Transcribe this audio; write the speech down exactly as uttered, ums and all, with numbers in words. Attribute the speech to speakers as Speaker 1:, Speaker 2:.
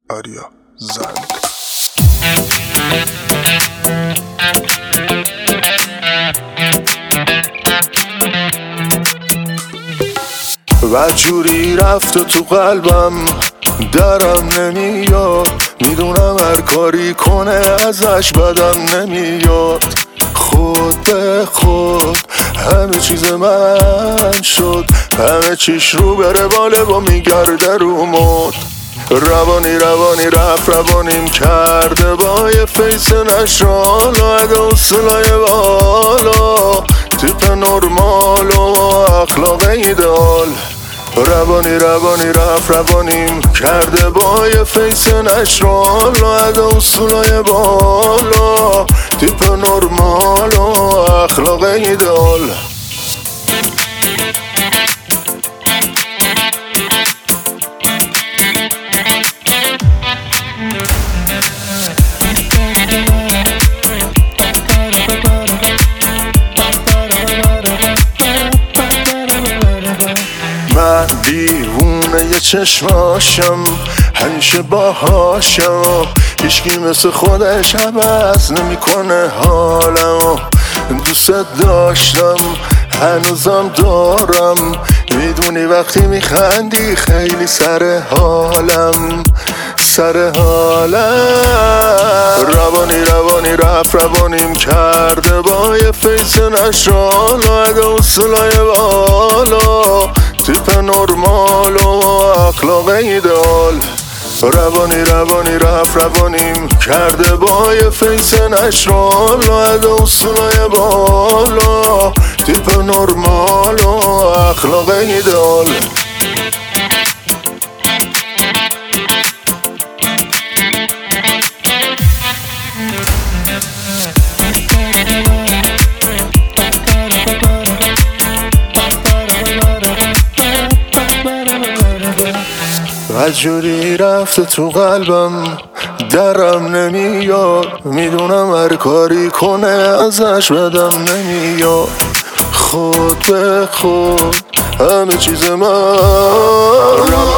Speaker 1: آریا زند. بدجوری رفت و تو قلبم درم نمیاد، میدونم هر کاری کنه ازش بدم نمیاد. خود به خود همه چیز من شد، همه چیش رو به رواله و میگرده رو مد. روانی روانی رفت روانیم کرده با یه فیس نشال و ادا سلای بالا، تیپ نرمال و اخلاق ایدال. روانی روانی رفت روانیم کرده با یه فیس نشال و ادا سلای بالا، تیپ نرمال و اخلاق ایدال. من دیوونه یه چشماشم، همیشه باهاشم، هیچکی مثل خودش عوض نمیکنه حالم. دوست داشتم هنوزم دارم، میدونی وقتی میخندی خیلی سر حالم سر حالم. روانی روانی رفت روانیم کرده با یه فیس نشال و ادا سلای بالا، تیپ نرمال و اخلاق ایدال. روانی روانی رفت روانیم کرده با یه فیس نشال و ادا سلای بالا، تیپ نرمال و اخلاق ایدال. بدجوری رفته تو قلبم درم نمیاد، میدونم هر کاری کنه ازش بدم نمیاد. خود به خود همه چیز من